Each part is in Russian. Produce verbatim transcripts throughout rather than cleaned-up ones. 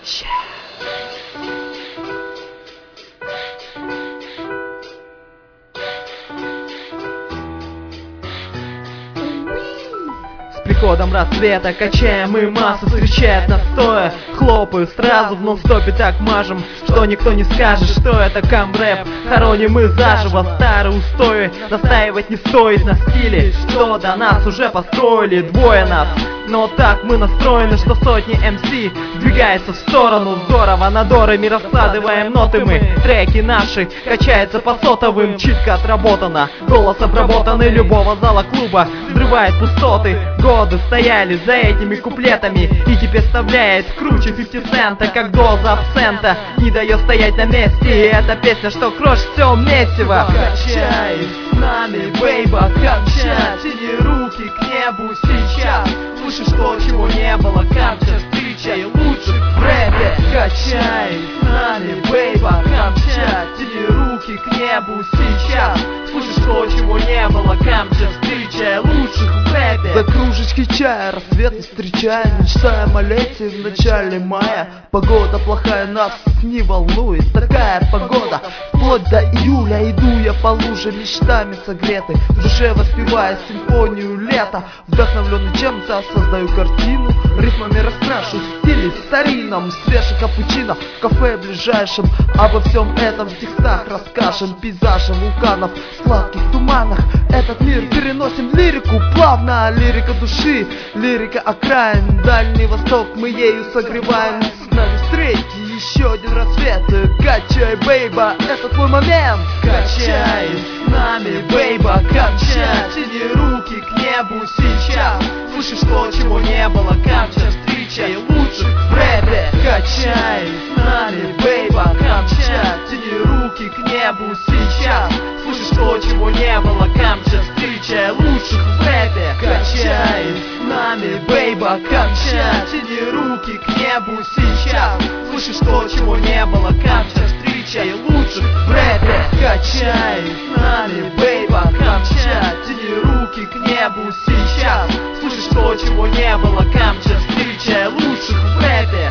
С приходом рассвета качаем мы массу, встречает нас стоя. Хлопаю сразу в нон-стопе, так мажем, что никто не скажет, что это камрэп. Хороним мы заживо старые устои, настаивать не стоит на стиле, что до нас уже построили двое нас. Но так мы настроены, что сотни эм си сдвигается в сторону. Здорово, на дорами раскладываем ноты мы. Треки наши качаются по сотовым, читко отработано. Голос обработанный любого зала клуба взрывает пустоты. Годы стояли за этими куплетами, и теперь вставляет круче пятьдесят цента, как доза абсента. Не дает стоять на месте, и эта песня, что крошит все месиво. Качай с нами, бейба, качай, тяни руки к небу сейчас. Слышишь то, чего не было, камча, встречай лучших в рэпе. Качай с нами, бейба, камча, тяни руки к небу сейчас. Слышишь то, чего не было, камча, встречай лучших в рэпе. За кружечки чая рассвет встречаем, мечтаем о лете в начале мая. Погода плохая нас не волнует, такая погода вплоть до июля. Иду я по луже мечтами согреты, в душе воспевая симфонию лета. Вдохновленный чем-то создаю картину, рифмами раскрашу в стиле старинном. Свежий капучино в кафе ближайшем, обо всем этом в текстах расскажем. Пейзажи вулканов в сладких туманах, этот мир переносим в лирику плавно. Лирика души, лирика окраин, Дальний Восток мы ею согреваем. С нами встретите еще один рассвет. Качай, бейба, это твой момент. Качай с нами, бейба, качай, тяни руки к небу сейчас. Слышишь то, чего не было, камча, встречай лучших в рэпе. Качай с нами, бейба, камча, тяни руки к небу сейчас. Слышишь то, чего не было, камча, встречай лучших в рэпе. Качай с нами, бейба, камча, тяни руки к небу сейчас. Слышишь то, чего не было, камча, встречай лучших в рэпе. Качай с нами, бейба, камча, тяни руки к небу сейчас. Слышишь то, чего не было, камча, встречай лучших в рэпе.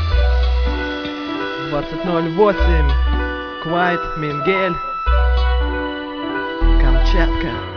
двадцать ноль восемь, Квайт, Мингель, Камчатка.